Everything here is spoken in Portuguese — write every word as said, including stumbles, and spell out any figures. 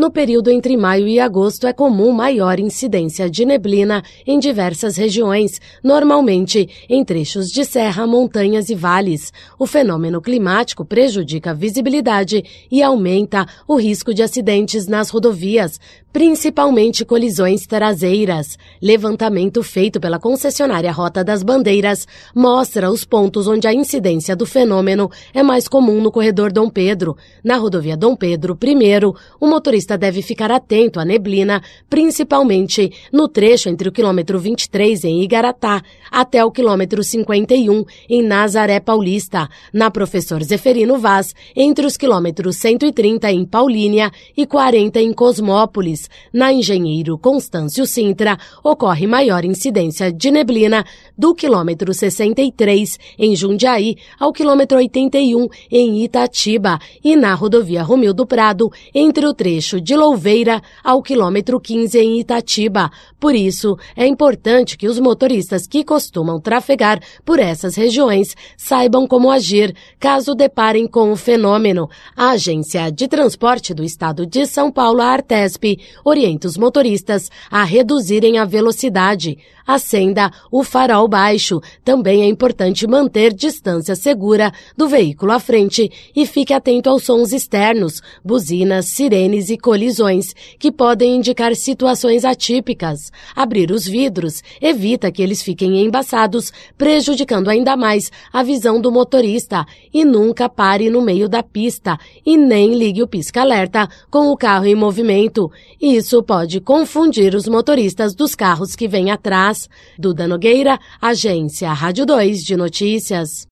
No período entre maio e agosto é comum maior incidência de neblina em diversas regiões, normalmente em trechos de serra, montanhas e vales. O fenômeno climático prejudica a visibilidade e aumenta o risco de acidentes nas rodovias, principalmente colisões traseiras. Levantamento feito pela concessionária Rota das Bandeiras mostra os pontos onde a incidência do fenômeno é mais comum no corredor Dom Pedro. Na rodovia Dom Pedro I, o motorista deve ficar atento à neblina, principalmente no trecho entre o quilômetro vinte e três em Igaratá até o quilômetro cinquenta e um em Nazaré Paulista. Na Professor Zeferino Vaz, entre os quilômetros cento e trinta em Paulínia e quarenta em Cosmópolis. Na Engenheiro Constâncio Sintra, ocorre maior incidência de neblina do quilômetro sessenta e três em Jundiaí ao quilômetro oitenta e um em Itatiba e na rodovia Romildo Prado, entre o trecho de Louveira ao quilômetro quinze em Itatiba. Por isso, é importante que os motoristas que costumam trafegar por essas regiões saibam como agir caso deparem com o fenômeno. A Agência de Transporte do Estado de São Paulo, a Artesp, orienta os motoristas a reduzirem a velocidade. Acenda o farol baixo. Também é importante manter distância segura do veículo à frente e fique atento aos sons externos, buzinas, sirenes e colisões, que podem indicar situações atípicas. Abrir os vidros evita que eles fiquem embaçados, prejudicando ainda mais a visão do motorista. E nunca pare no meio da pista e nem ligue o pisca-alerta com o carro em movimento. Isso pode confundir os motoristas dos carros que vêm atrás. Duda Nogueira, Agência Rádio dois de Notícias.